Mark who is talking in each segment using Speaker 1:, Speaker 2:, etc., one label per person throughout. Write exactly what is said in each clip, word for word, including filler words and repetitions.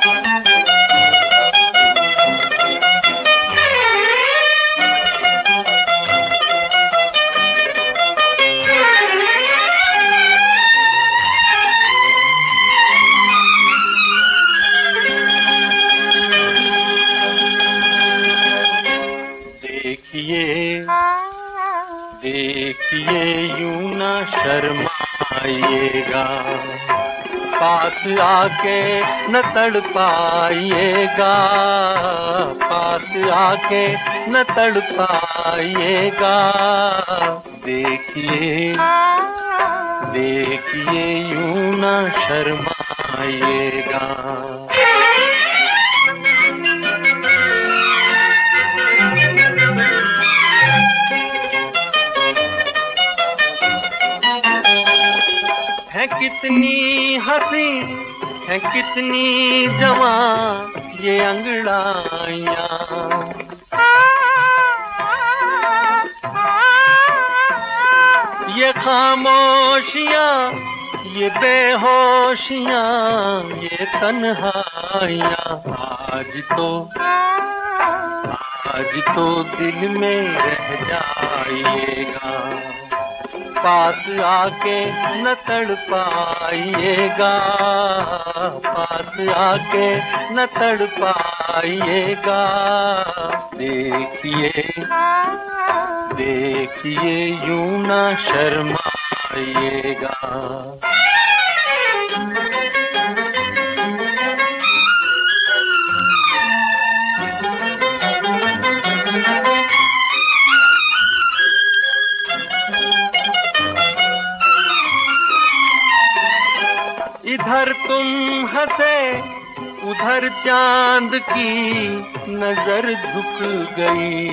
Speaker 1: देखिए देखिए यूं ना शर्माइएगा, पास आके न तड़पाइएगा, पास आके न तड़पाइएगा। देखिए देखिए यूं ना शर्माइएगा। है कितनी हंसी है कितनी जवां ये अंगड़ाइयां, ये खामोशियां ये बेहोशियां ये तन्हाइयां। आज तो आज तो दिल में रह जाइएगा, पास आके न तड़पाइएगा, पास आके न तड़पाइएगा। देखिए देखिए यूं ना शर्माइएगा। इधर तुम हंसे उधर चांद की नजर झुक गई,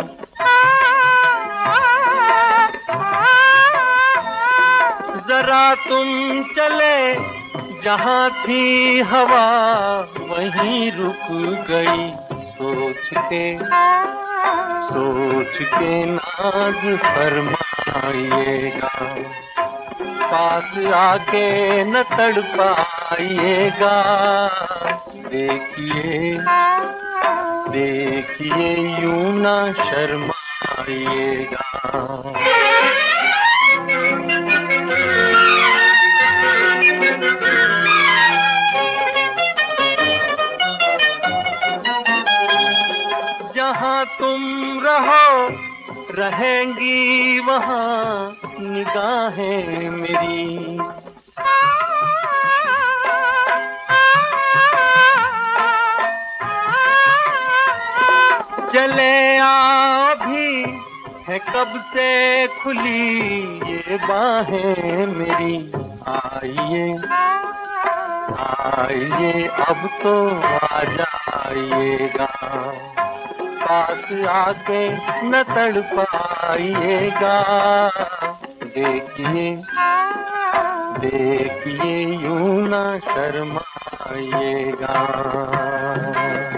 Speaker 1: जरा तुम चले जहाँ थी हवा वहीं रुक गई। सोच के सोच के नाज फरमाइएगा, पास आके न तड़पाइएगा। देखिए देखिए यूं ना शर्माइएगा। जहाँ तुम रहो रहेंगी वहाँ निगाहें मेरी, चले आओ भी है कब से खुली ये बाहें मेरी। आइए आइए अब तो आ जाइएगा, पास आके न तड़पाइएगा। देखिए देखिए यूं ना शर्माइएगा।